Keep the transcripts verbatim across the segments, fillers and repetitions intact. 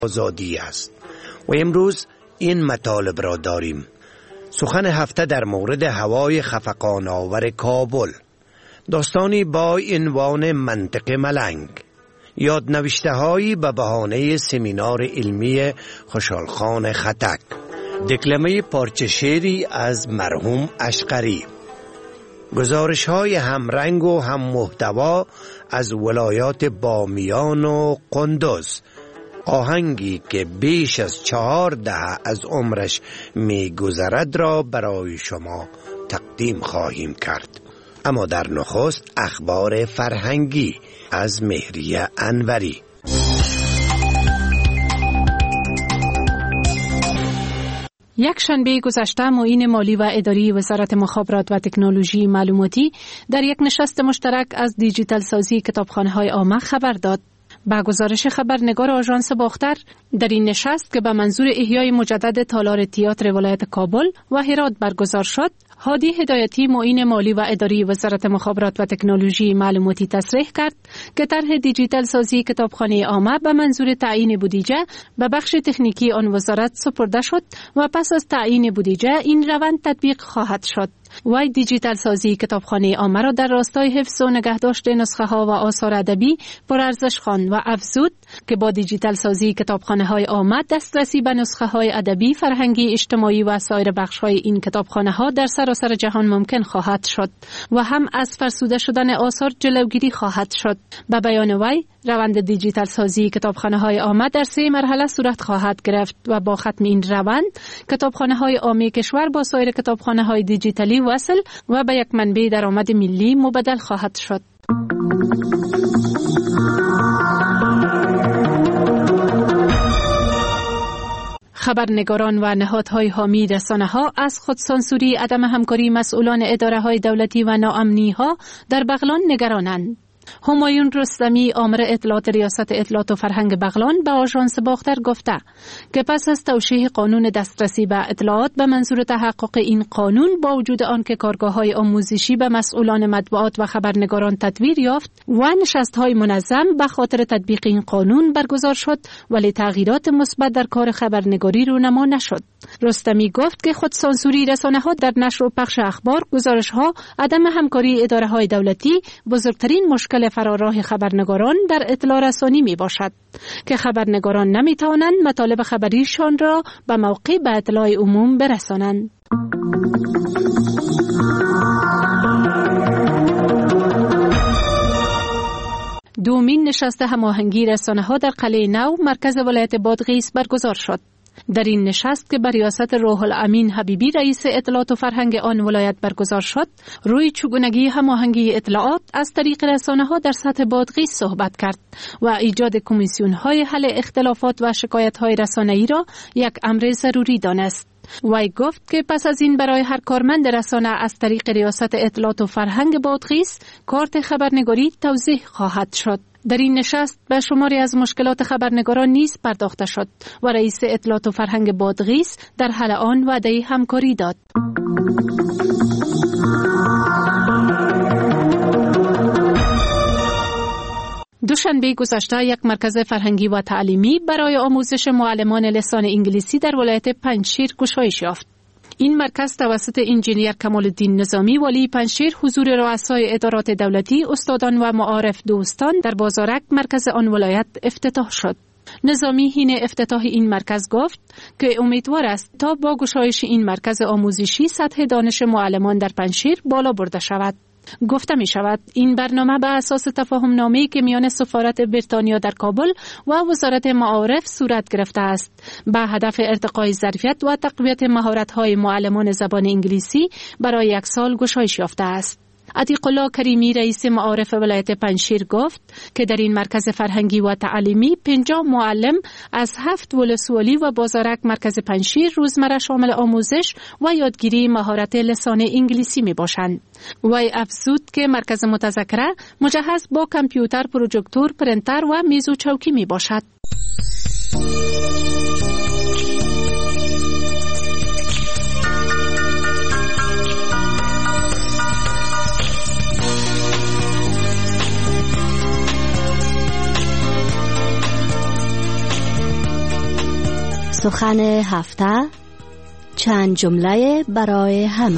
آزادی است و امروز این مطالب را داریم. سخن هفته در مورد هوای خفقان آور کابل، داستانی با عنوان منطق ملنگ، یادنوشته هایی به بهانه سمینار علمی خوشحالخان خطک، دکلمه پارچه شعری از مرحوم اشقری، گزارش های همرنگ و هم محتوا از ولایات بامیان و قندوز، آهنگی که بیش از چهار دهه از عمرش می گذرد را برای شما تقدیم خواهیم کرد. اما در نخست اخبار فرهنگی از مهریه انوری. یک شنبه گذشته معین مالی و اداری وزارت مخابرات و تکنولوژی معلوماتی در یک نشست مشترک از دیجیتال سازی کتابخانه‌های عامه خبر داد. با گزارش خبرنگار آژانس باختر، در این نشست که به منظور احیای مجدد تالار تئاتر ولایت کابل و هرات برگزار شد، هادی هدایتی معین مالی و اداری وزارت مخابرات و تکنولوژی معلوماتی تصریح کرد که طرح دیجیتال سازی کتابخانه عامه به منظور تعیین بودجه به بخش تکنیکی آن وزارت سپرده شد و پس از تعیین بودجه این روند تطبیق خواهد شد. وی دیجیتال سازی کتابخانه عامه را در راستای حفظ و نگهداشت نسخه ها و آثار ادبی پرارزش خواند و افزود که با دیجیتال سازی کتابخانه های عامه دسترسی به نسخه های ادبی، فرهنگی، اجتماعی و سایر بخش های این کتابخانه ها در سراسر جهان ممکن خواهد شد و هم از فرسوده شدن آثار جلوگیری خواهد شد. به بیان وی، روند دیجیتال سازی کتابخانه های عامه در سه مرحله صورت خواهد گرفت و با ختم این روند کتابخانه های عامه کشور با سایر کتابخانه های دیجیتالی وصل و به یک منبع درآمد ملی مبدل خواهد شد. خبرنگاران و نهادهای حامی رسانه‌ها از خودسانسوری عدم همکاری مسئولان اداره‌های دولتی و ناامنی‌ها در بغلان نگرانند. همایون رستمی، آمر اطلاعات ریاست اطلاعات و فرهنگ بغلان، به آژانس باختر گفته که پس از توشیح قانون دسترسی به اطلاعات به منظور تحقق این قانون، با وجود آنکه کارگاه‌های آموزشی به مسئولان مطبوعات و خبرنگاران تدویر یافت و نشست‌های منظم به خاطر تطبیق این قانون برگزار شد، ولی تغییرات مثبت در کار خبرنگاری رونما نشد. رستمی گفت که خودسانسوری رسانه‌ها در نشر و پخش اخبار، گزارش‌ها، عدم همکاری اداره‌های دولتی بزرگترین مشکل فراراه خبرنگاران در اطلاع رسانی می باشد که خبرنگاران نمی توانند مطالب خبریشان را به موقع به اطلاع عموم برسانند. دومین نشست هماهنگی رسانه‌ها در قلعه نو مرکز ولایت بادغیس برگزار شد. در این نشست که بر ریاست روح الامین حبیبی رئیس اطلاعات و فرهنگ آن ولایت برگزار شد، روی چگونگی هماهنگی اطلاعات از طریق رسانه‌ها در سطح بادغیس صحبت کرد و ایجاد کمیسیون‌های حل اختلافات و شکایت‌های رسانه‌ای را یک امر ضروری دانست. وی گفت که پس از این برای هر کارمند رسانه از طریق ریاست اطلاعات و فرهنگ بادغیس کارت خبرنگاری توضیح خواهد شد. در این نشست به شماری از مشکلات خبرنگاران نیز پرداخته شد و رئیس اطلاعات و فرهنگ بادغیس در حل آن وعده همکاری داد. دوشنبه گذشته یک مرکز فرهنگی و تعلیمی برای آموزش معلمان لسان انگلیسی در ولایت پنجشیر گشایش یافت. این مرکز توسط انجینیر کمال الدین نظامی والی پنجشیر، حضور رؤسای ادارات دولتی، استادان و معارف دوستان در بازارک مرکز آن ولایت افتتاح شد. نظامی حین افتتاح این مرکز گفت که امیدوار است تا با گشایش این مرکز آموزشی سطح دانش معلمان در پنجشیر بالا برده شود. گفته می شود این برنامه به اساس تفاهم نامه‌ای که میان سفارت بریتانیا در کابل و وزارت معارف صورت گرفته است به هدف ارتقای ظرفیت و تقویت مهارت‌های معلمان زبان انگلیسی برای یک سال گشایش یافته است. عتیق الله کریمی رئیس معارف ولایت پنجشیر گفت که در این مرکز فرهنگی و تعلیمی پنجاه معلم از هفت ولسوالی و بازارک مرکز پنجشیر روزمره شامل آموزش و یادگیری مهارت لسان انگلیسی می باشند. وی افزود که مرکز متذکره مجهز با کامپیوتر، پروژکتور، پرنتر و میز و چوکی می باشد. سخن هفته، چند جمله برای همه.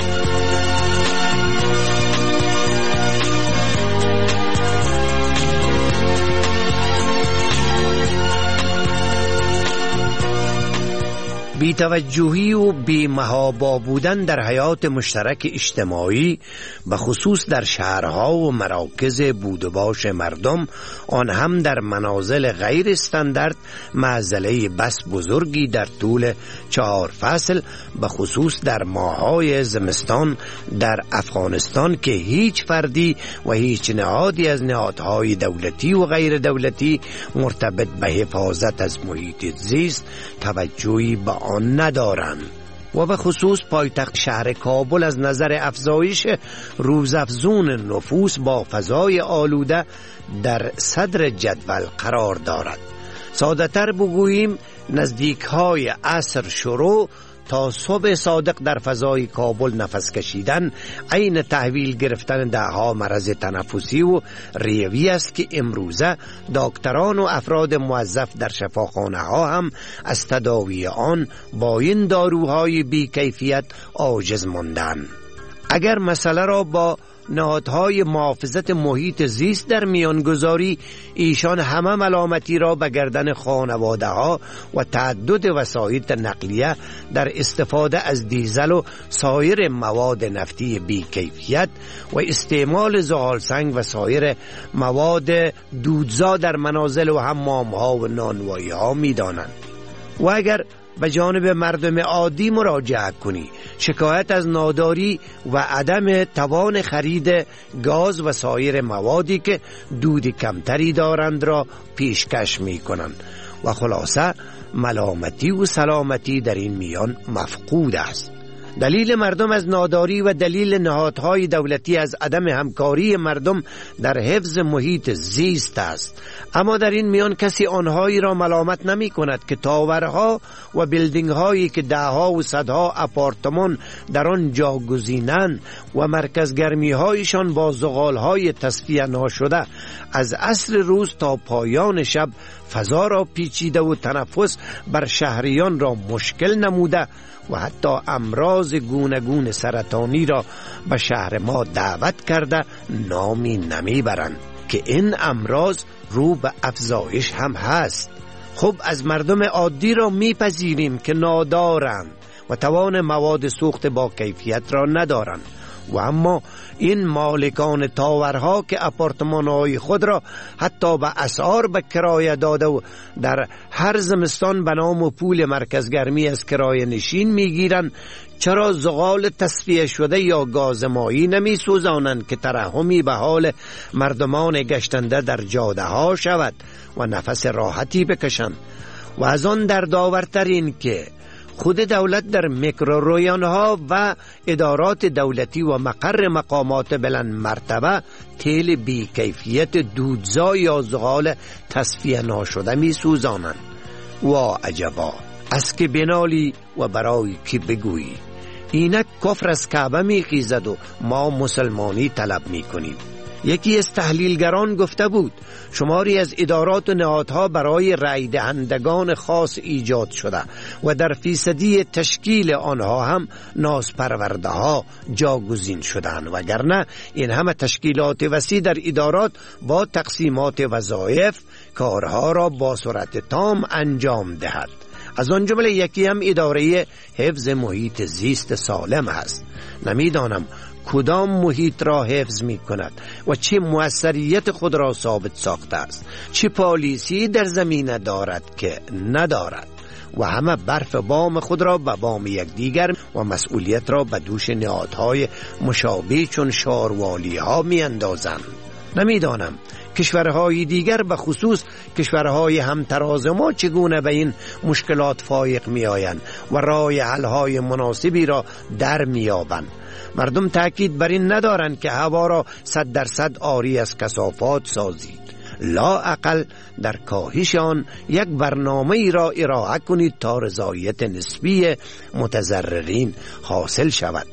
بی‌توجهی و بی‌محابا بودن در حیات مشترک اجتماعی به خصوص در شهرها و مراکز بود و باش مردم، آن هم در منازل غیر استاندارد، معضله بس بزرگی در طول چهار فصل به خصوص در ماه‌های زمستان در افغانستان که هیچ فردی و هیچ نهادی از نهادهای دولتی و غیر دولتی مرتبط به حفاظت از محیط زیست توجهی به آن ندارند و به خصوص پایتخت شهر کابل از نظر افزایش روزافزون نفوس با فضای آلوده در صدر جدول قرار دارد. ساده تر بگوییم نزدیک های عصر شروع تا صبح صادق در فضای کابل نفس کشیدن عین تحویل گرفتن دهها مرض تنفسی و ریوی است که امروزه دکتران و افراد موظف در شفاخانه ها هم از تداوی آن با این داروهای بیکیفیت عاجز ماندند. اگر مسئله را با نهادهای محافظت محیط زیست در میان گذاری، ایشان همه ملامتی را به گردن خانواده ها و تعدد وسایل نقلیه در استفاده از دیزل و سایر مواد نفتی بیکیفیت و استعمال زغالسنگ و سایر مواد دودزا در منازل و حمام ها و نانوایی ها می دانند. و اگر به جانب مردم عادی مراجعه کنی، شکایت از ناداری و عدم توان خرید گاز و سایر موادی که دود کمتری دارند را پیشکش می کنند و خلاصه ملامتی و سلامتی در این میان مفقود است. دلیل مردم از ناداری و دلیل نهادهای دولتی از عدم همکاری مردم در حفظ محیط زیست است. اما در این میان کسی آنهایی را ملامت نمی کند که تاورها و بیلدینگ هایی که دهها و صدها آپارتمان در آن جاگزینند و مرکز گرمی هایشان با زغال های تصفیه ناشده از عصر روز تا پایان شب فضا را پیچیده و تنفس بر شهریان را مشکل نموده و حتی امراض گوناگون سرطانی را به شهر ما دعوت کرده نامی نمیبرند که این امراض رو به افزایش هم هست. خب از مردم عادی را میپذیریم که نادارند و توان مواد سوخت با کیفیت را ندارند، و اما این مالکان تاورها که آپارتمان‌های خود را حتی به اسعار به کرایه داده و در هر زمستان به نام و پول مرکز گرمی از کرایه نشین میگیرند، چرا زغال تصفیه شده یا گاز مایی نمی سوزانند که ترحمی به حال مردمان گشتنده در جاده ها شود و نفس راحتی بکشند؟ و از آن دردآورترین که خود دولت در میکروریانها و ادارات دولتی و مقر مقامات بلند مرتبه تیل بی کیفیت دودزا یا زغال تصفیه ناشده می سوزانند. و عجبا از که بنالی و برای که بگویی. اینک کفر از کعبه می خیزد و ما مسلمانی طلب می کنیم. یکی از تحلیلگران گفته بود شماری از ادارات و نهادها برای رای دهندگان خاص ایجاد شده و در فیصدی تشکیل آنها هم نازپرورده ها جاگزین شدند، وگرنه این همه تشکیلات وسیع در ادارات با تقسیمات وظایف کارها را با سرعت تام انجام دهد. از آن جمله یکی هم اداره حفظ محیط زیست سالم است. نمیدانم کدام محیط را حفظ می کند و چه موثریت خود را ثابت ساخته است، چه پالیسی در زمینه دارد که ندارد، و همه برف بام خود را به بام یکدیگر و مسئولیت را به دوش نهادهای مشابه چون شاروالی ها می اندازند. نمیدانم کشورهای دیگر به خصوص کشورهای همتراز ما چگونه به این مشکلات فایق می آیند و راه حل‌های مناسبی را در می یابند. مردم تأکید بر این ندارند که هوا را صد درصد عاری از کثافات سازید، لا اقل در کاهش آن یک برنامه ای را ارائه کنید تا رضایت نسبی متضررین حاصل شود.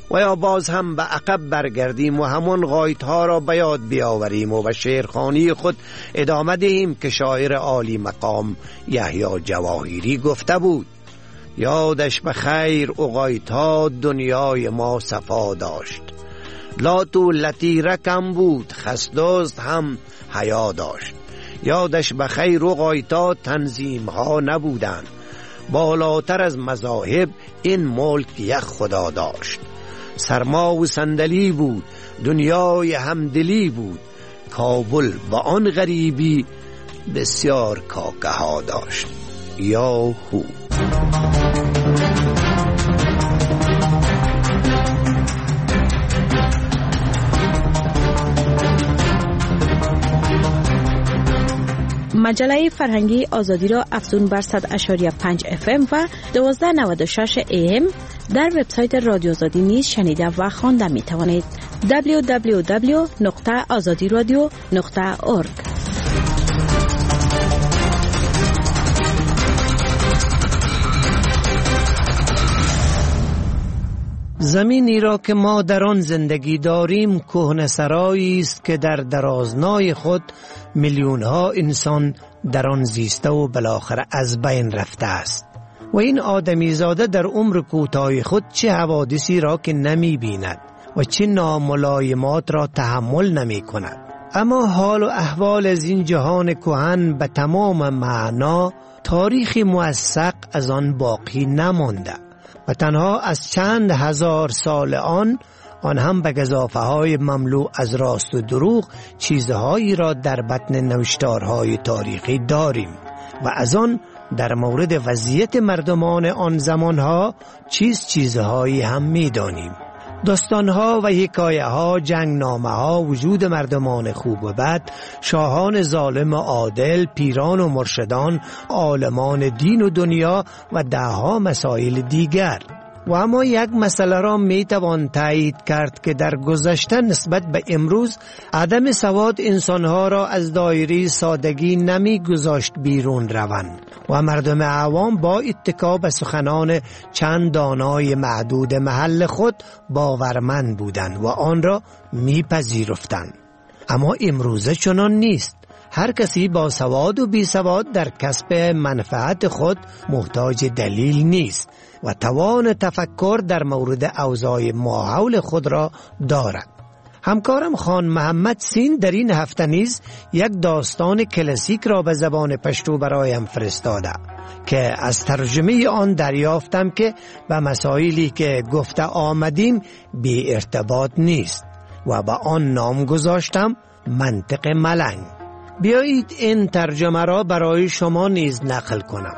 و یا باز هم به عقب برگردیم و همون غایت ها را به یاد بیاوریم و به شعرخوانی خود ادامه دهیم که شاعر عالی مقام یحیی جواهری گفته بود: یادش به خیر او غایت ها دنیای ما صفا داشت، لات و لطیره کم بود خسدوست هم حیا داشت. یادش به خیر و غایت ها تنظیم ها نبودند، بالاتر از مذاهب این ملک یک خدا داشت. سرما و صندلی بود، دنیای همدلی بود، کابل با آن غریبی بسیار کاکه ها داشت. یاهو. مجله فرهنگی آزادی را افزون بر صد و شش و پنج اف ام و دوازده نود و شش ای ام در وبسایت رادیو آزادی نیز شنیده و خوانده می توانید. دبلیو دبلیو دبلیو نقطه آزادی رادیو نقطه اورگ. زمینی را که ما در آن زندگی داریم کهنه‌سرایی است که در درازنای خود میلیون ها انسان در آن زیسته و بالاخره از بین رفته است و این آدمیزاده در عمر کوتاه خود چه حوادثی را که نمی بیند و چه ناملایمات را تحمل نمی کند. اما حال و احوال از این جهان کهن به تمام معنا تاریخی موثق از آن باقی نمانده و تنها از چند هزار سال آن آن هم به گزافه های مملو از راست و دروغ چیزهایی را در بطن نوشتارهای تاریخی داریم و از آن در مورد وضعیت مردمان آن زمانها چیز چیزهایی هم می دانیم. داستانها و حکایه ها، جنگنامه ها، وجود مردمان خوب و بد، شاهان ظالم و عادل، پیران و مرشدان، عالمان دین و دنیا و دهها مسائل دیگر. و اما یک مسئله را می توان تایید کرد که در گذشته نسبت به امروز عدم سواد انسانها را از دایره سادگی نمی گذاشت بیرون روند و مردم عوام با اتکا به سخنان چند دانای معدود محل خود باورمند بودند و آن را می پذیرفتند. اما امروزه چنان نیست. هر کسی با سواد و بی سواد در کسب منفعت خود محتاج دلیل نیست و توان تفکر در مورد اوضاع ماحول خود را دارد. همکارم خان محمد سین در این هفته نیز یک داستان کلاسیک را به زبان پشتو برایم فرستاده که از ترجمه آن دریافتم که به مسائلی که گفته آمدیم بی ارتباط نیست و به آن نام گذاشتم منطق ملنگ. بیایید این ترجمه را برای شما نیز نقل کنم.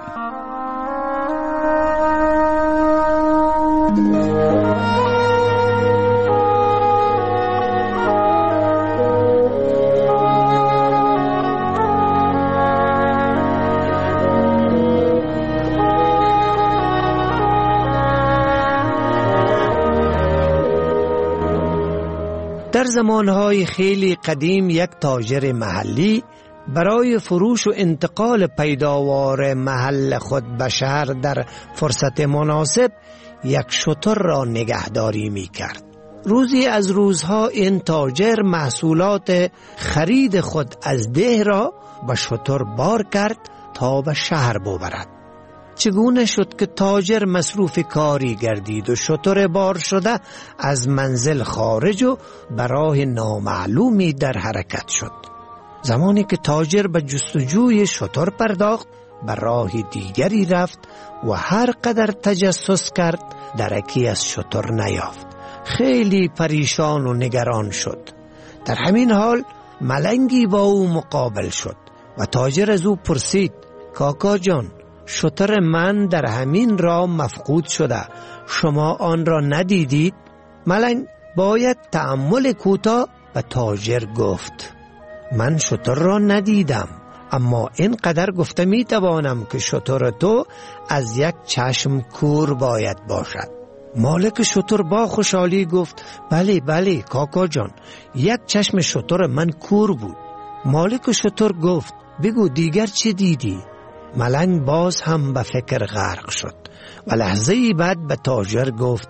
در زمانهای خیلی قدیم یک تاجر محلی برای فروش و انتقال پیداوار محل خود به شهر در فرصت مناسب یک شتر را نگهداری می کرد. روزی از روزها این تاجر محصولات خرید خود از ده را به شتر بار کرد تا به شهر ببرد. چگونه شد که تاجر مصروف کاری گردید و شتر بار شده از منزل خارج و به راه نامعلومی در حرکت شد. زمانی که تاجر به جستجوی شتر پرداخت به راه دیگری رفت و هر قدر تجسس کرد درکی از شتر نیافت. خیلی پریشان و نگران شد. در همین حال ملنگی با او مقابل شد و تاجر از او پرسید: کاکا جان، شتر من در همین راه مفقود شده، شما آن را ندیدید؟ ملنگ باید تأمل کوتاه به تاجر گفت: من شتر را ندیدم، اما اینقدر گفته می توانم که شتر تو از یک چشم کور باید باشد. مالک شتر با خوشحالی گفت: بله بله کاکا جان، یک چشم شتر من کور بود. مالک شتر گفت: بگو دیگر چه دیدی؟ ملنگ باز هم به فکر غرق شد و لحظه‌ای بعد به تاجر گفت: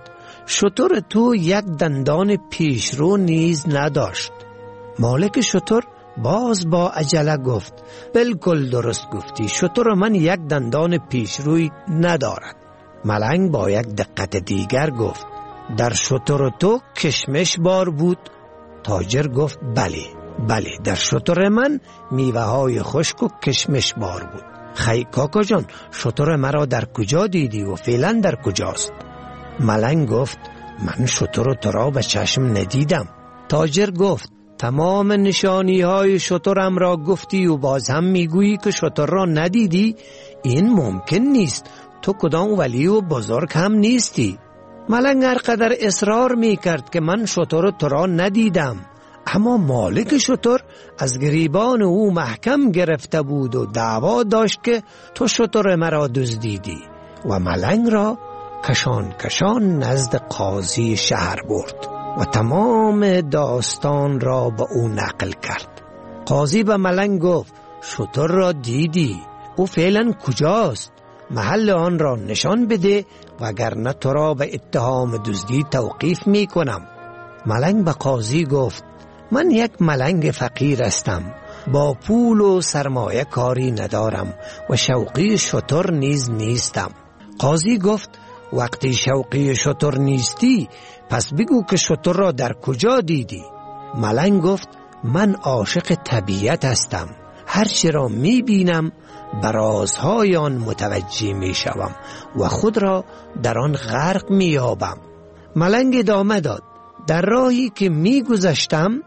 شتر تو یک دندان پیشرو نیز نداشت. مالک شتر باز با عجله گفت بالکل درست گفتی، شتر من یک دندان پیشروی ندارد. ملنگ با یک دقت دیگر گفت در شتر تو کشمش بار بود؟ تاجر گفت بله بله، در شتر من میوه های خشک و کشمش بار بود. خی کاکا جان، شتر مرا در کجا دیدی و فعلا در کجاست؟ ملنگ گفت من شتر تو را به چشم ندیدم. تاجر گفت تمام نشانی های شترم را گفتی و باز هم میگویی که شتر را ندیدی؟ این ممکن نیست، تو کدام ولی و بزرگ هم نیستی. ملنگ هر قدر اصرار میکرد که من شتر تو را ندیدم، اما مالک شتر از گریبان او محکم گرفته بود و دعوا داشت که تو شتر مرا دزدیدی و ملنگ را کشان کشان نزد قاضی شهر برد و تمام داستان را به او نقل کرد. قاضی به ملنگ گفت شتر را دیدی، او فعلا کجاست؟ محل آن را نشان بده وگرنه تو را به اتهام دزدی توقیف می کنم. ملنگ به قاضی گفت من یک ملنگ فقیر هستم، با پول و سرمایه کاری ندارم و شوقی شتر نیز نیستم. قاضی گفت وقتی شوقی شتر نیستی پس بگو که شتر را در کجا دیدی؟ ملنگ گفت من عاشق طبیعت هستم، هر چه را می بینم به رازهای آن متوجه می شوم و خود را در آن غرق می یابم. ملنگ ادامه داد در راهی که می گذشتم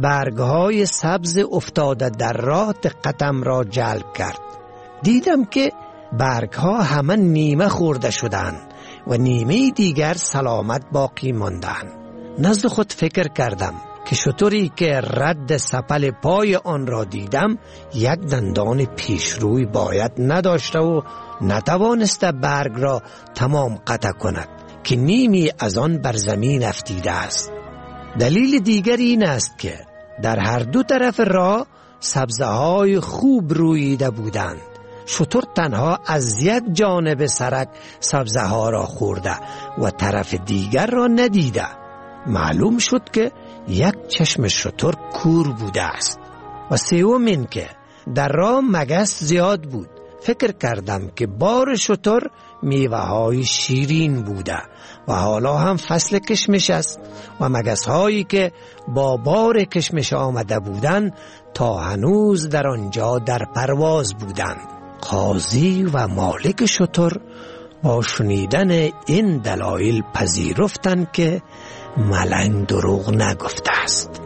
برگهای سبز افتاده در راه دقتم را جلب کرد. دیدم که برگها همه نیمه خورده شدند و نیمه دیگر سلامت باقی ماندند. نزد خود فکر کردم که شتری که رد سپل پای آن را دیدم یک دندان پیشروی باید نداشته و نتوانسته برگ را تمام قطع کند که نیمی از آن بر زمین افتیده است. دلیل دیگر این است که در هر دو طرف راه سبزه های خوب رویده بودند. شتر تنها از یک جانب سرک سبزه ها را خورده و طرف دیگر را ندیده. معلوم شد که یک چشم شتر کور بوده است. و سوم این که در راه مگس زیاد بود. فکر کردم که بار شتر میوه های شیرین بوده و حالا هم فصل کشمش است و مگس هایی که با بار کشمش آمده بودند تا هنوز در آنجا در پرواز بودند. قاضی و مالک شتر با شنیدن این دلایل پذیرفتند که ملنگ دروغ نگفته است.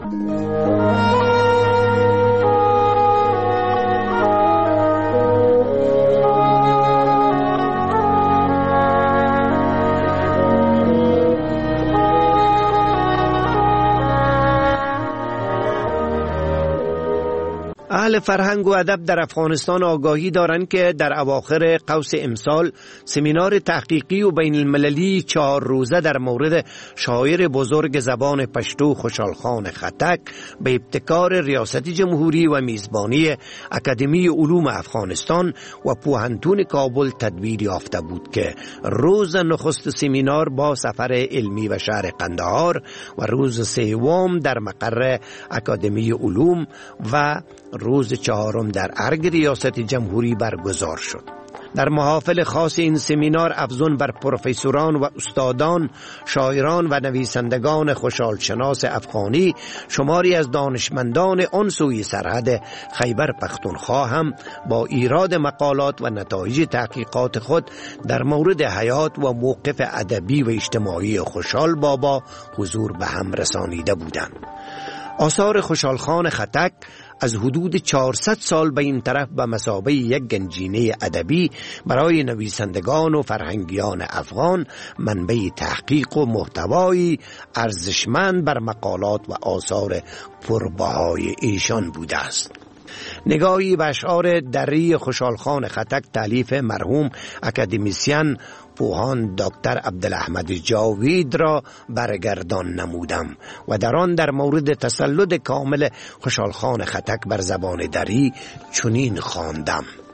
اهل فرهنگ و ادب در افغانستان آگاهی دارند که در اواخر قوس امسال سمینار تحقیقی و بین المللی چهار روزه در مورد شاعر بزرگ زبان پشتو خوشحال خان خټک به ابتکار ریاست جمهوری و میزبانی اکادمی علوم افغانستان و پوهنتون کابل تدبیر یافته بود که روز نخست سمینار با سفر علمی و شهر قندهار و روز سوم در مقر اکادمی علوم و روز چهارم در ارگ ریاست جمهوری برگزار شد. در محافل خاص این سمینار افزون بر پروفسوران و استادان، شاعران و نویسندگان خوشحالشناس افغانی، شماری از دانشمندان آن سوی سرحد خیبر پختونخوا هم با ایراد مقالات و نتایج تحقیقات خود در مورد حیات و موقف ادبی و اجتماعی خوشحال بابا حضور به هم رسانیده بودند. آثار خوشحال خان خټک از حدود چهارصد سال به این طرف به مثابه یک گنجینه ادبی برای نویسندگان و فرهنگیان افغان منبع تحقیق و محتوایی ارزشمند بر مقالات و آثار پربهای ایشان بوده است. نگاهی به اشعار دری خوشحال خان خټک تالیف مرحوم اکادمیسین پوهان دکتر عبدالاحمد جاوید را برگردان نمودم و در آن در مورد تسلط کامل خوشحال خان خټک بر زبان دری چنین خواندم: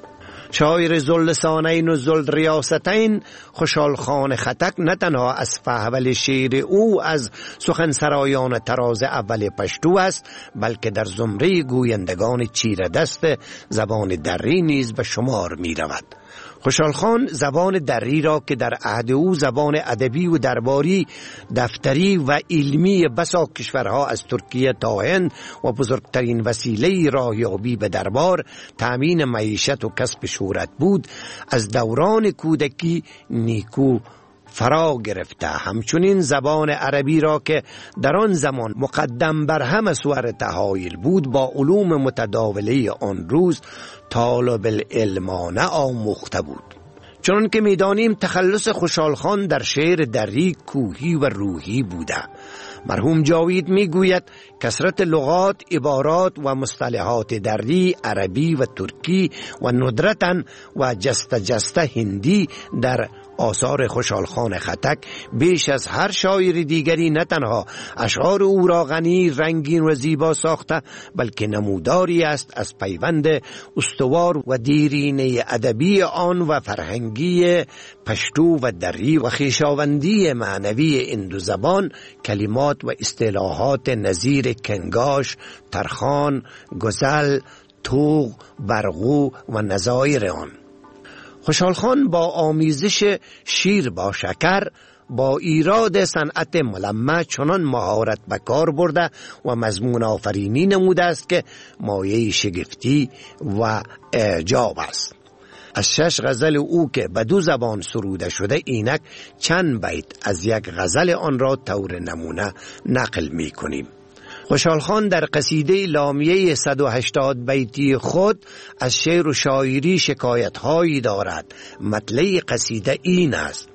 شاعر ذواللسانین و ذوالریاستین خوشحال خان خټک نه تنها از فحول شعر او از سخنسرایان تراز اول پشتو است، بلکه در زمره گویندگان چیره دست زبان دری نیز به شمار می رود. خوشحال خان زبان دری را که در عهد او زبان ادبی و درباری، دفتری و علمی بسا کشورها از ترکیه تا هند و بزرگترین وسیله راهیابی به دربار، تأمین معیشت و کسب شهرت بود، از دوران کودکی نیکو فرا گرفته. همچنین زبان عربی را که در آن زمان مقدم بر همه صور تحایل بود، با علوم متداوله آن روز طالب العلمانه آموخته بود. چون که میدانیم تخلص خوشحال خان در شعر دری کوهی و روحی بوده. مرحوم جاوید میگوید کثرت لغات، عبارات و مصطلحات دری، عربی و ترکی و ندرتاً و جست جست هندی در آثار خوشحال خان خټک بیش از هر شاعر دیگری نه تنها اشعار او را غنی، رنگین و زیبا ساخته، بلکه نموداری است از پیوند استوار و دیرینه ادبی آن و فرهنگی پشتو و دری و خویشاوندی معنوی این دو زبان. کلمات و اصطلاحات نظیر کنگاش، ترخان، گزل، توغ، برغو و نظایر آن. خوشحال خان با آمیزش شیر با شکر، با ایراد صنعت ملمع چنان مهارت به کار برده و مضمون آفرینی نموده است که مایه شگفتی و اعجاب است. از شش غزل او که به دو زبان سروده شده، اینک چند بیت از یک غزل آن را طور نمونه نقل می کنیم. خوشحال خان در قصیده لامیه صد و هشتاد بیتی خود از شعر و شاعری شکایت هایی دارد. مطلع قصیده این است: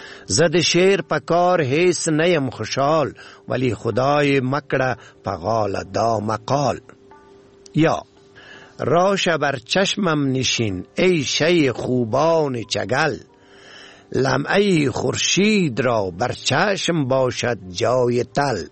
زد شعر پکار حیث نیم خوشحال، ولی خدای مکڑ پغال دا مقال. یا راش بر چشمم نشین ای شی خوبان چگل، لمعه خورشید را بر چشم باشد جای تل.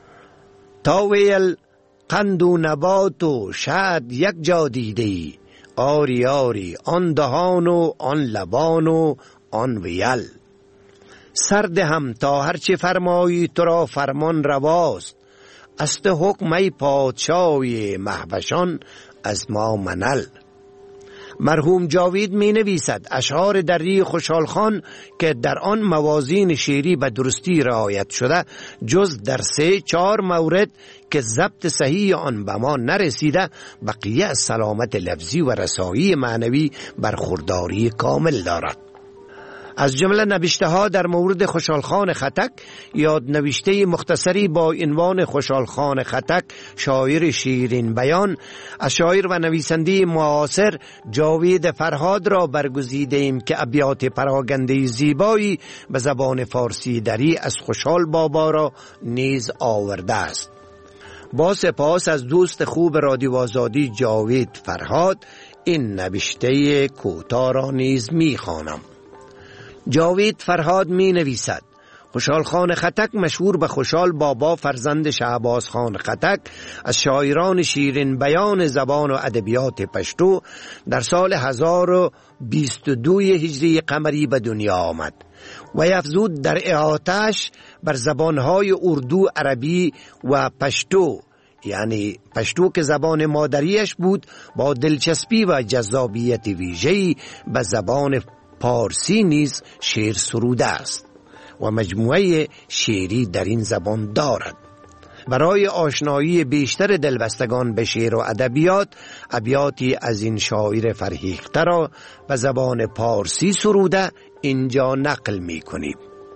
تا ویل قند و نبات و شاید یک جا دیده ای، آری آری آن دهان و آن لبان و آن ویل. سرد هم تا هرچه فرمایی تو را فرمان رواست، است حکم ای پادشاهی مهوشان از ما منل. مرحوم جاوید می نویسد اشعار دری خوشحال خان که در آن موازین شعری به درستی رعایت شده، جز در سه چهار مورد که ضبط صحیح آن به ما نرسیده، بقیه از سلامت لفظی و رسایی معنوی برخورداری کامل دارد. از جمله نوشته ها در مورد خوشحال خان خټک یاد نوشته مختصری با عنوان خوشحال خان خټک شاعر شیرین بیان از شاعر و نویسنده معاصر جاوید فرهاد را برگزیده ایم که ابیات پراگنده زیبایی به زبان فارسی دری از خوشحال بابا را نیز آورده است. با سپاس از دوست خوب رادیو آزادی جاوید فرهاد این نوشته کوتاه را نیز می خوانم. جاوید فرهاد می نویسد خوشحال خان خټک مشهور به خوشحال بابا فرزند شهباز خان خټک از شاعران شیرین بیان زبان و ادبیات پشتو در سال هزار و بیست و دو هجری قمری به دنیا آمد و افزود در احاطه‌اش بر زبانهای اردو، عربی و پشتو، یعنی پشتو که زبان مادریش بود، با دلچسبی و جذابیت ویژه‌ای به زبان پارسی نیز شعر سروده است و مجموعه شعری در این زبان دارد. برای آشنایی بیشتر دلبستگان به شعر و ادبیات، ابیاتی از این شاعر فرهیخته را به زبان پارسی سروده اینجا نقل می کنیم.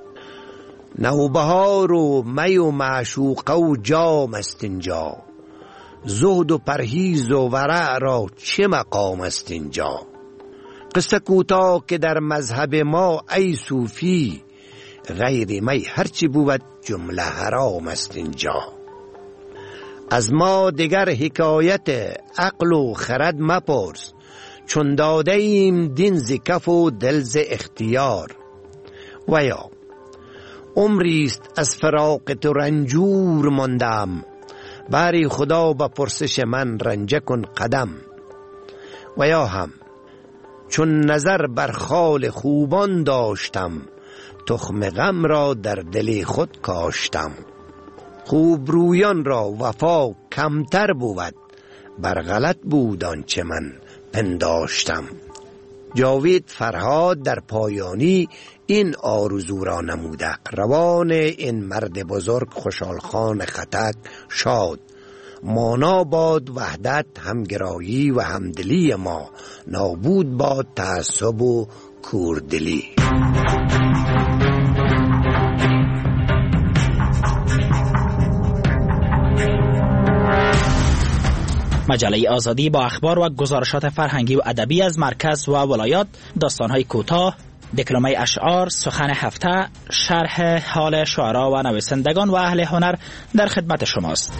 نوبهار و می و معشوقه و جام است اینجا، زهد و پرهیز و ورع را چه مقام است اینجا. قصه کوتاه که در مذهب ما ای صوفی، غیر می هرچی بود جمله حرام است اینجا. از ما دیگر حکایت عقل و خرد مپرس، چون داده ایم دین ز کف و دل ز اختیار. و یا عمریست از فراق تو رنجور ماندم، باری خدا به پرسش من رنجه کن قدم. و یا هم چون نظر بر خال خوبان داشتم، تخم غم را در دل خود کاشتم. خوب رویان را وفا کمتر بود، بر غلط بود آنچه من پنداشتم. جاوید فرهاد در پایانی این آرزو را نموده: روان این مرد بزرگ خوشحال خان خټک شاد. مانا باد وحدت، همگرایی و همدلی ما، نابود باد تعصب و کوردلی. مجله آزادی با اخبار و گزارشات فرهنگی و ادبی از مرکز و ولایات، داستان‌های کوتاه، دکلمه اشعار، سخن هفته، شرح حال شعرا و نویسندگان و اهل هنر در خدمت شماست.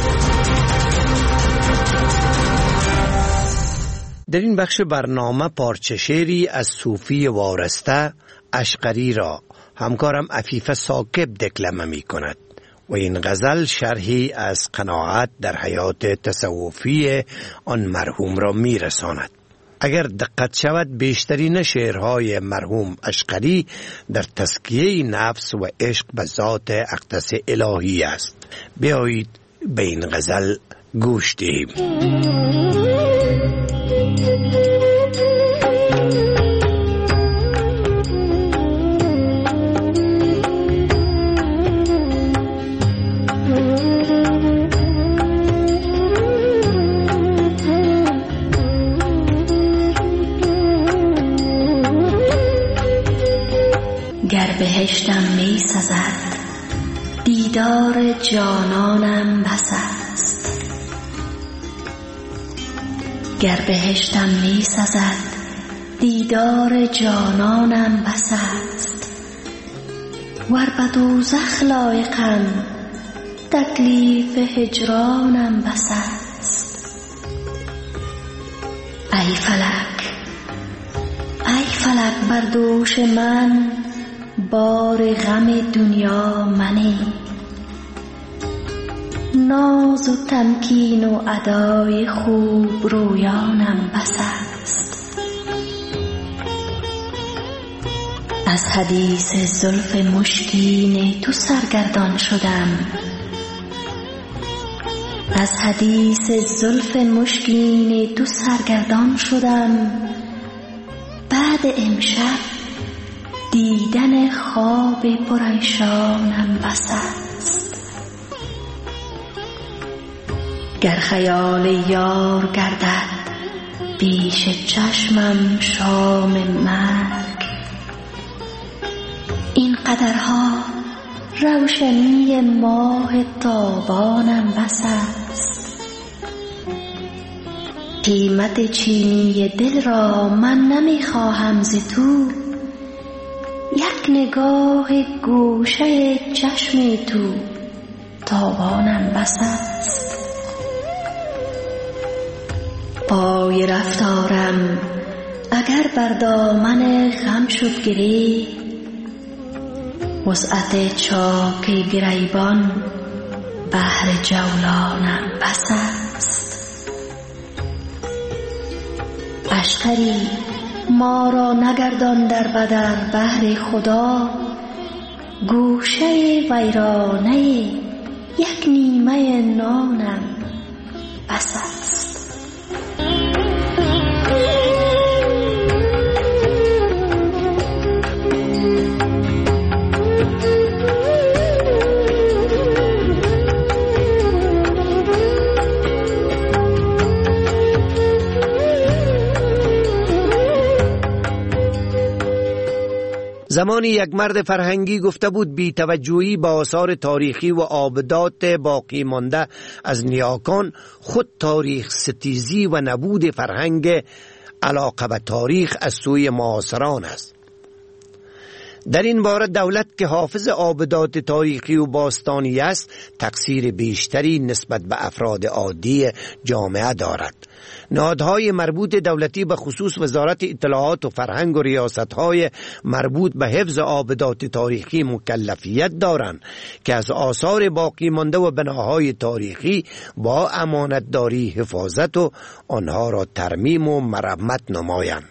در این بخش برنامه پارچه شعری از صوفی وارسته اشقری را همکارم عفیفه ثاقب دکلمه می کند و این غزل شرحی از قناعت در حیات تصوفی آن مرحوم را می رساند. اگر دقت شود بیشترین شعرهای مرحوم اشقری در تزکیه نفس و عشق به ذات اقدس الهی است. بیایید به این غزل گوش دهیم. گر بهشتم می سزد دیدار جانانم بس است. گر بهشتم می سزد دیدار جانانم بس است. ور به دوزخ لایقم تکلیف هجرانم بس است. ای فلک ای فلک بر دوش من بار غم دنیا منی. ناز و تمکین و ادای خوب رویانم بس است. از حدیث زلف مشکین تو سرگردان شدم. از حدیث زلف مشکین تو سرگردان شدم. بعد امشب دیدن خواب پریشانم بس است. گر خیال یار گردد پیش چشمم شام مرگ. این قدرها روشنی ماه تابانم بس است. قیمت چینی دل را من نمیخواهم ز تو. یک نگاه گوشه چشم تو تاوانم بس است. پای رفتارم اگر بر دامن غم شد گری. وسعت چاک گریبان بحر جولانم بس است. اشقری ما را نگردان در بدر بحر خدا. گوشه ویرانه یک نیمه نانم بس است. زمانی یک مرد فرهنگی گفته بود بی توجهی به آثار تاریخی و آبدات باقی مانده از نیاکان خود تاریخ ستیزی و نبود فرهنگ علاقه به تاریخ از سوی معاصران است. در این باره دولت که حافظ آبدات تاریخی و باستانی است تقصیر بیشتری نسبت به افراد عادی جامعه دارد. نهادهای مربوط دولتی به خصوص وزارت اطلاعات و فرهنگ و ریاستهای مربوط به حفظ آبدات تاریخی مکلفیت دارند که از آثار باقی مانده و بناهای تاریخی با امانتداری حفاظت و آنها را ترمیم و مرمت نمایند.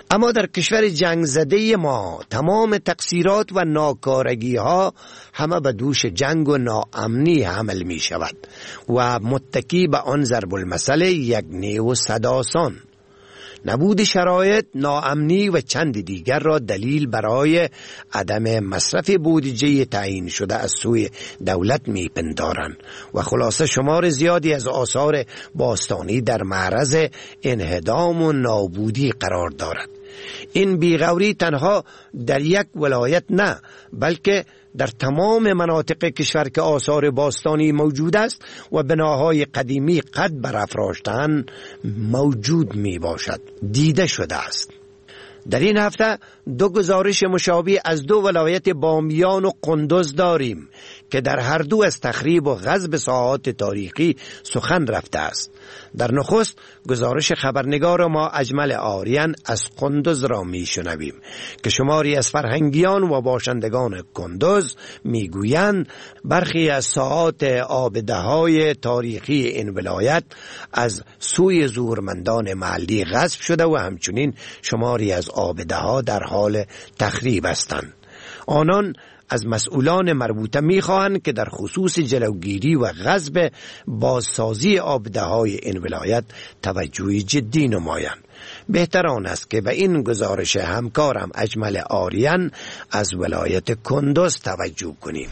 اما در کشور جنگ زده ما تمام تقصیرات و ناکارگی ها همه به دوش جنگ و ناامنی حمل می شود و متکی به آن ضرب المثل یک نیو صد آسان. نبود شرایط، ناامنی و چند دیگر را دلیل برای عدم مصرف بودجه تعیین شده از سوی دولت می پندارند و خلاصه شمار زیادی از آثار باستانی در معرض انهدام و نابودی قرار دارد. این بیغوری تنها در یک ولایت نه، بلکه در تمام مناطق کشور که آثار باستانی موجود است و بناهای قدیمی قد برافراشتن موجود می باشد، دیده شده است. در این هفته دو گزارش مشابه از دو ولایت بامیان و قندوز داریم که در هر دو از تخریب و غصب ساحات تاریخی سخن رفته است. در نخست گزارش خبرنگار ما اجمل آریان از قندوز را می شنویم که شماری از فرهنگیان و باشندگان قندوز می گویند برخی از ساحات آبده‌های تاریخی این ولایت از سوی زورمندان محلی غصب شده و همچنین شماری از آبده‌ها در حال تخریب هستند. آنان از مسئولان مربوطه می‌خواهند که در خصوص جلوگیری و غصب بازسازی آبده‌های این ولایت توجه جدی نمایند. بهتر آن است که به این گزارش همکارم اجمل آریان از ولایت قندوز توجه کنیم.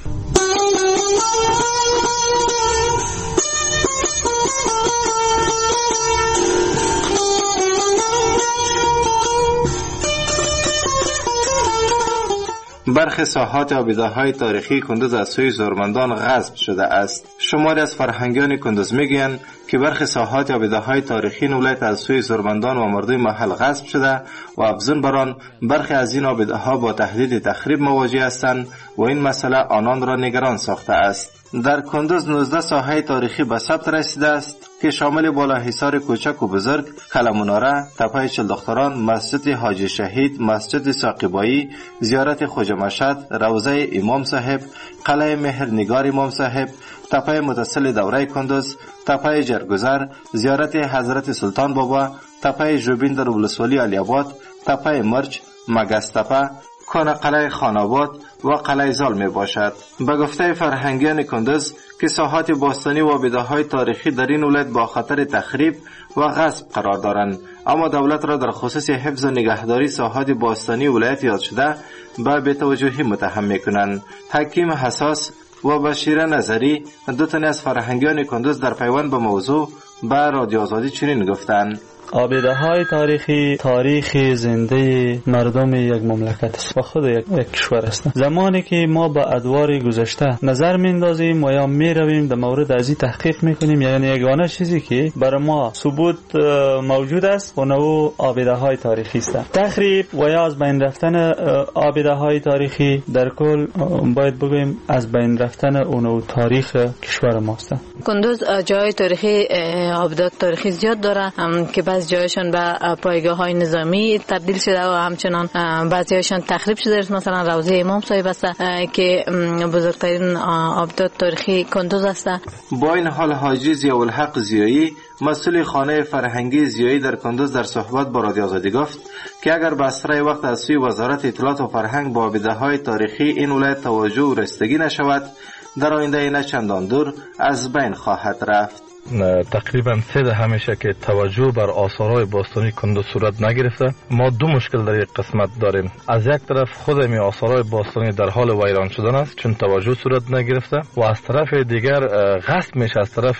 برخی ساحات آبده‌های تاریخی قندوز از سوی زورمندان غصب شده است. شماری از فرهنگیان قندوز میگویند که برخی ساحات آبده‌های تاریخی ولایت از سوی زورمندان و مردم محل غصب شده و افزون بر آن برخی از این آبده‌ها با تهدید تخریب مواجه هستند و این مسئله آنان را نگران ساخته است. در قندوز نوزده ساحه تاریخی به ثبت رسیده است که شامل بالاحصار کوچک و بزرگ، قلموناره، تپه چل دختران، مسجد حاجی شهید، مسجد ساقیبایی، زیارت خواجه مشهد، روضه امام صاحب، قلعه مهرنگار امام صاحب، تپه متصل دوره قندوز، تپه جرگزر، زیارت حضرت سلطان بابا، تپه جوبین در ولسوالی علی آباد، تپه مرج، مگس تپه، کان قلعه خاناباد و قلعه زال می باشد. به گفته فرهنگیان قندوز که ساحات باستانی و آبده‌های تاریخی در این ولایت با خطر تخریب و غصب قرار دارند، اما دولت را در خصوص حفظ و نگهداری ساحات باستانی ولایت یاد شده به بی‌توجهی متهم می‌کنند. حکیم حساس و بشیر نظری، دو تن از فرهنگیان قندوز، در پیوند به موضوع به رادیو آزادی چنین گفتند: آبده‌های تاریخی تاریخ زنده مردم یک مملکت است و خود یک, یک کشور است. زمانی که ما با ادوار گذشته نظر میندازیم و یا میرویم در مورد از این تحقیق میکنیم، یعنی یگانه چیزی که برای ما ثبوت موجود است و نوع آبده‌های تاریخی است. تخریب و یا از بین رفتن آبده‌های تاریخی در کل باید بگوییم از بین رفتن اون تاریخ کشور ماست. قندوز جای تاریخی آبده‌های تاریخی زیاد داره که بعضی جایشان به پایگاه‌های نظامی تبدیل شده و همچنان بعضی‌هاشان تخریب شده. مثلا روضه امام صاحب است که بزرگترین آبدات تاریخی قندوز است. با این حال حاجی ضیاءالحق ضیایی، مسئول خانه فرهنگی ضیایی در قندوز، در صحبت با رادیو آزادی گفت که اگر به اسرع وقت از سوی وزارت اطلاعات و فرهنگ با آبده‌های تاریخی این ولایت توجه و رسیدگی نشود، در آینده نه چندان دور از بین خواهد رفت. تقریبا سه ده همیشه که توجه بر آثارهای باستانی قندوز صورت نگرفته. ما دو مشکل در یک قسمت داریم. از یک طرف خود می آثارهای باستانی در حال ویران شدن است چون توجه صورت نگرفته، و از طرف دیگر غصب میشه از طرف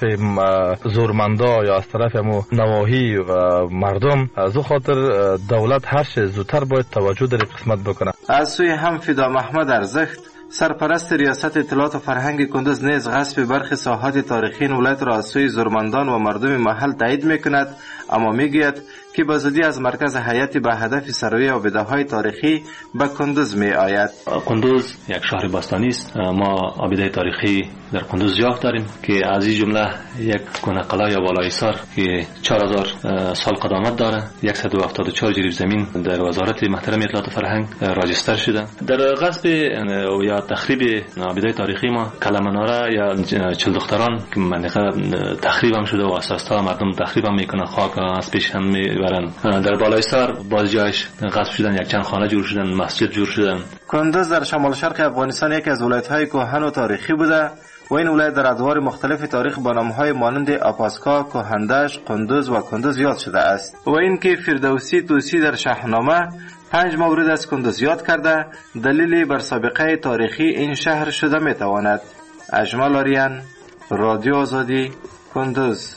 زورمندا یا از طرف مو نواحی و مردم. از او خاطر دولت هر چه زودتر باید توجه در این قسمت بکنه. از سوی هم فدا محمد ارزخت، سرپرست ریاست اطلاعات و فرهنگ قندوز، نیز غصب برخی ساحات تاریخی ولایت را از سوی زورمندان و مردم محل تایید میکند، اما میگوید که به زودی از مرکز هیئت به هدف سروی آبده‌های تاریخی به قندوز می آید. قندوز یک شهر باستانی است. ما آبده تاریخی در قندوز زیاد داریم که از این جمله یک گونه قلعه یا بالاحصار که چهار هزار سال قدامت داره، صد و هفتاد و چهار جریب زمین در وزارت محترم اطلاعات و فرهنگ راجستر شده. در غصب یا تخریب آبده تاریخی ما کلمناره یا چل دختران که منطقه تخریب هم شده و اساسا مردم تخریب هم میکنه، خاک از پیش هم میبرن. در بالایسار باز جایش غصب شدن، یک چند خانه جور شدن، مسجد جور شدن. کندز در شمال شرق افغانستان یکی از ولایت‌های کهن و تاریخی بوده و این ولایت در ادوار مختلف تاریخ با نام‌های مانند آپاسکا، کهندش، قندوز و کندز یاد شده است. و اینکه فردوسی توسی در شاهنامه پنج مورد از کندز یاد کرده، دلیلی بر سابقه تاریخی این شهر شده میتواند. اجمل آریان، رادیو آزادی، کندز.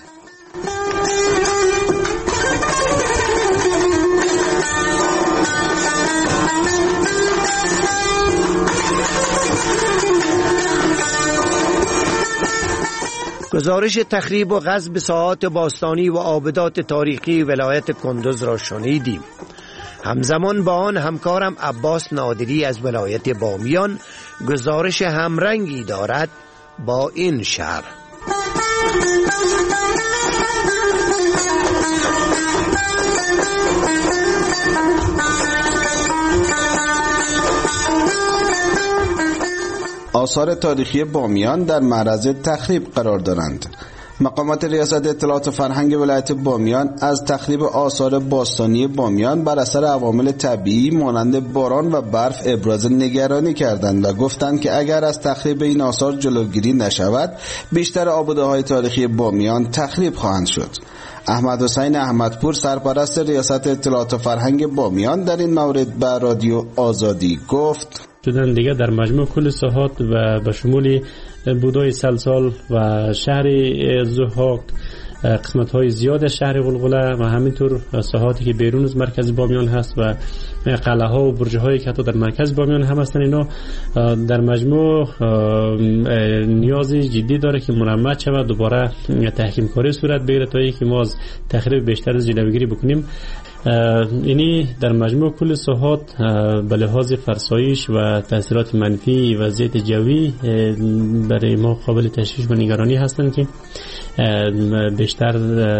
گزارش تخریب و غصب ساحات باستانی و آبدات تاریخی ولایت کندز را شنیدیم. همزمان با آن همکارم عباس نادری از ولایت بامیان گزارش همرنگی دارد با این شهر. آثار تاریخی بامیان در معرض تخریب قرار دارند. مقامات ریاست اطلاعات و فرهنگ ولایت بامیان از تخریب آثار باستانی بامیان بر اثر عوامل طبیعی مانند باران و برف ابراز نگرانی کردند و گفتند که اگر از تخریب این آثار جلوگیری نشود بیشتر آباده‌های تاریخی بامیان تخریب خواهند شد. احمد حسین احمدپور سرپرست ریاست اطلاعات و فرهنگ بامیان در این مورد به رادیو آزادی گفت شدن دیگه در مجموع کل ساحات و به شمول بودای سلسال و شهر زهاک، قسمت های زیاد شهر غلغله و همینطور ساحاتی که بیرون از مرکز بامیان هست و قلعه ها و برج هایی که حتی در مرکز بامیان هم هستن، اینا در مجموع نیازی جدی داره که مرمت شود، دوباره تحکیم کاری صورت بگیره تا اینکه ما از تخریب بیشتر جلوگیری بکنیم. اینی در مجموع کل ساحات به لحاظ فرسایش و تاثیرات منفی وضعیت جوی برای ما قابل تشویش و نگرانی هستند که بیشتر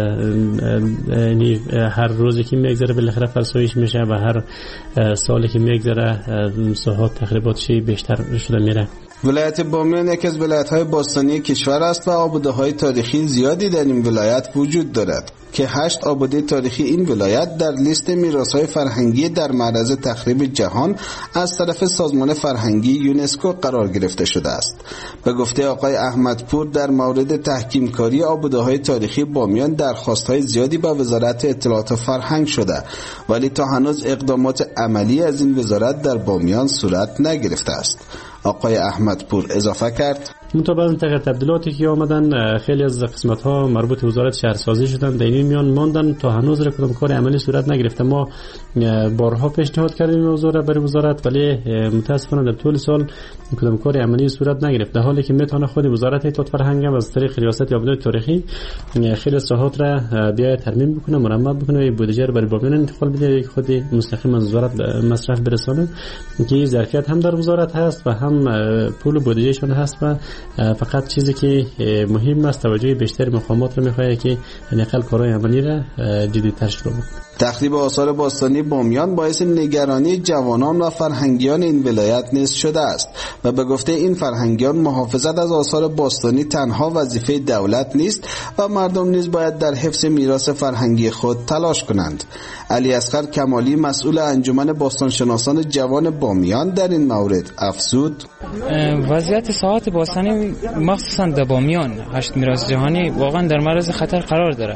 یعنی هر روزی که میگذره بالاخره فرسایش میشه و هر سالی که میگذره ساحات تخریباتش بیشتر شده میره. ولایت بامیان یکی از ولایت‌های باستانی کشور است و آباده‌های تاریخی زیادی در این ولایت وجود دارد که هشت آباده تاریخی این ولایت در لیست میراث‌های فرهنگی در معرض تخریب جهان از طرف سازمان فرهنگی یونسکو قرار گرفته شده است. به گفته آقای احمدپور در مورد تحکیم کاری آباده‌های تاریخی بامیان درخواست‌های زیادی به وزارت اطلاعات و فرهنگ شده، ولی تا هنوز اقدامات عملی از این وزارت در بامیان صورت نگرفته است. آقای احمدپور اضافه کرد مطابق تغییر تبدیلاتی که آمدن خیلی از قسمت ها مربوط به وزارت شهرسازی شدن، در این میان ماندن تا هنوز کدام کار عملی صورت نگرفته. ما بارها پیشنهاد کردیم موضوع را برای وزارت ولی متاسفانه در طول سال کدام کار عملی صورت نگرفته، حالی که میتونه خود وزارت اطلاعات فرهنگ هم از طریق ریاست آباده‌های تاریخی خیلی ساحات را بیای ترمیم بکنه، مرمت بکنه و بودجه را برای بامیان انتقال بده، خود مستقیم از وزارت مصرف برسانه که ظرفیت هم در وزارت هست و هم پول بودجهشون هست و فقط چیزی که مهم است توجه بیشتر مقامات رو میخواد که نقل کارهای عملی را جدی‌تر شروع کنه. تخریب آثار باستانی بامیان باعث نگرانی جوانان و فرهنگیان این ولایت نیز شده است و به گفته این فرهنگیان محافظت از آثار باستانی تنها وظیفه دولت نیست و مردم نیز باید در حفظ میراث فرهنگی خود تلاش کنند. علی اصغر کمالی مسئول انجمن باستانشناسان جوان بامیان در این مورد افزود وضعیت ساحات باستانی مخصوصا در بامیان هشت میراث جهانی واقعا در معرض خطر قرار داره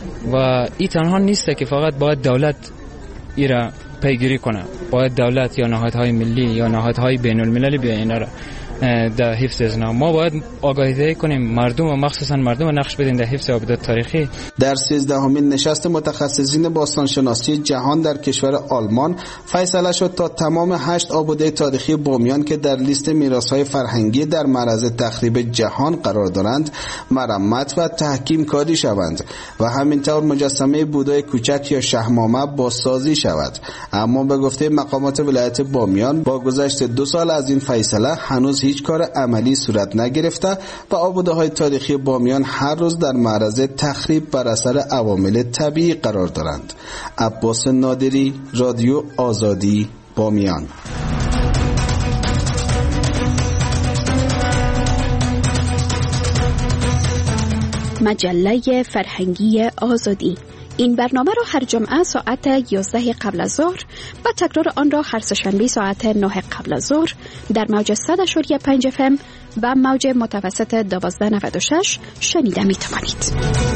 و این تنها نیست که فقط باید دولت ایرا پیگیری کنه، باید دولت یا نهادهای ملی یا نهادهای بین المللی بیا اینا را در حفظ ازنا. ما باید آگاهی کنیم مردم و مخصوصا مردم و نقش بدیم در حفظ آبادات تاریخی. در سیزدهمین نشست متخصصین باستانشناسی جهان در کشور آلمان فیصله شد تا تمام هشت آباده تاریخی بامیان که در لیست میراث‌های فرهنگی در معرض تخریب جهان قرار دارند مرمت و تحکیم کاری شوند و همینطور مجسمه بودای کوچک یا شهمامه بازسازی شود. اما به گفته مقامات ولایت بامیان با گذشت دو سال از این فیصله هنوز هیچ کار عملی صورت نگرفته و آباده‌های تاریخی بامیان هر روز در معرض تخریب بر اثر عوامل طبیعی قرار دارند. عباس نادری، رادیو آزادی، بامیان. مجله فرهنگی آزادی، این برنامه را هر جمعه ساعت یازده قبل از ظهر و تکرار آن را هر سه‌شنبه ساعت نه قبل از ظهر در موج صد و پنج اف ام و موج متوسط دوازده نود و شش شنیده می توانید.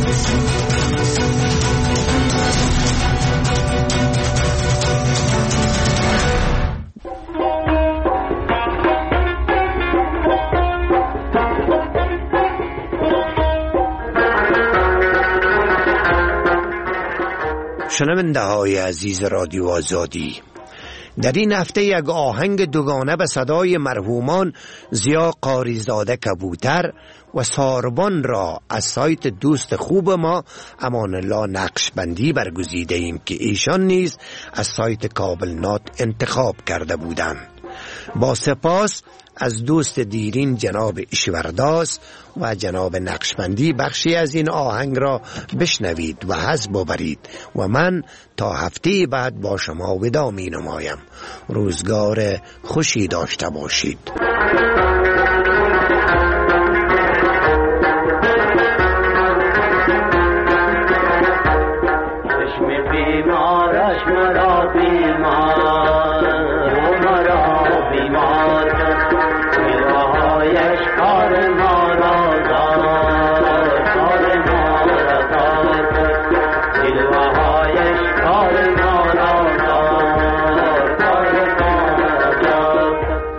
شنونده های عزیز رادیو آزادی، در این هفته یک آهنگ دوگانه به صدای مرحومان ضیا قاریزاده کبوتر و ساربان را از سایت دوست خوب ما امان الله نقشبندی برگزیده ایم که ایشان نیز از سایت کابل نات انتخاب کرده بودند. با سپاس از دوست دیرین جناب اشورداس و جناب نقشبندی بخشی از این آهنگ را بشنوید و حظ ببرید و من تا هفته بعد با شما ودا می نمایم. روزگار خوشی داشته باشید. چشم بیمارش مرا بیمار و مرا بیمار دلهایش کار ما را دار کار ما را دار دلهایش کار ما را دار کار ما را دار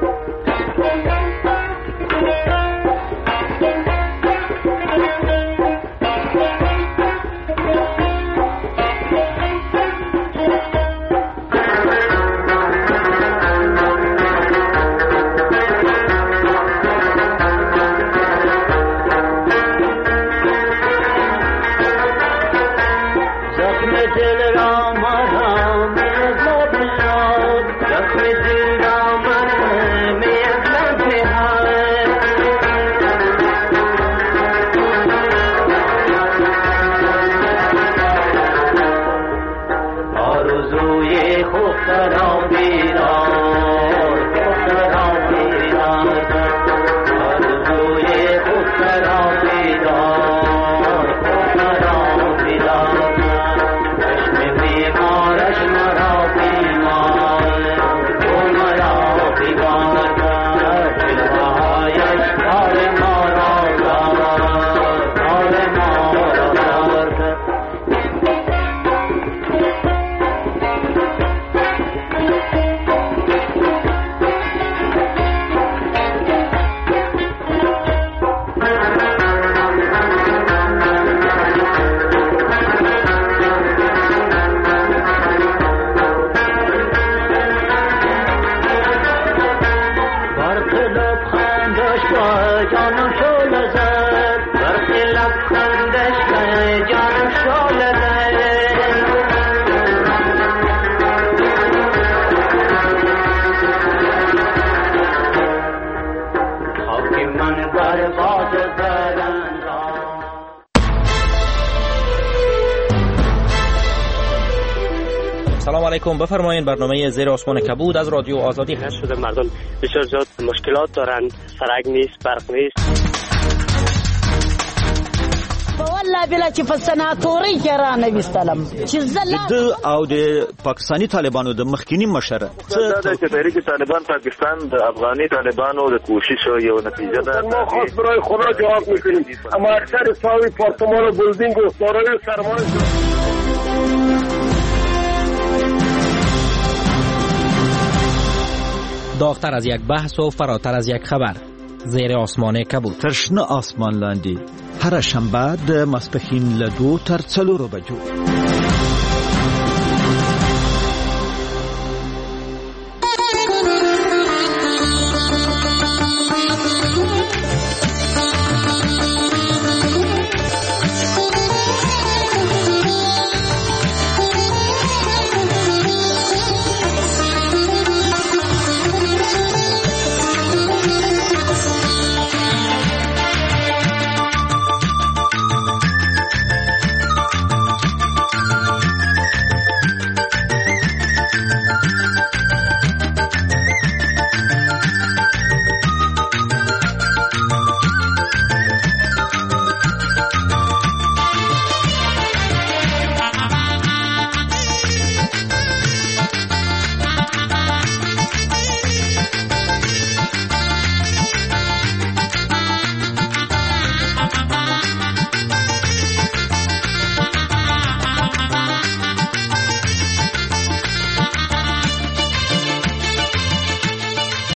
سلام علیکم. بفرمایید. برنامه زیر آسمان کبود از رادیو آزادی هست. شده مردم بسیار زیاد مشکلات دارن، سرک نیست، برق نیست. والله بلا چې په سناتوري کې را نه وستلم چې زله او د پاکستانی طالبانو د مخکینی مشره دا چې تحریک طالبان پاکستان د افغاني طالبانو د کوشش یو نتیجه ده. ما خاص برای خدا جواب میکنیم، اما اکثر ساوی پارتمان و بلدینگ و دارای سرمایه داغتر از یک بحث و فراتر از یک خبر. زیر آسمان کبود. تشنه آسمان لاندی. هر شنبه د ماسپښین له دوه تر څلورو بجو.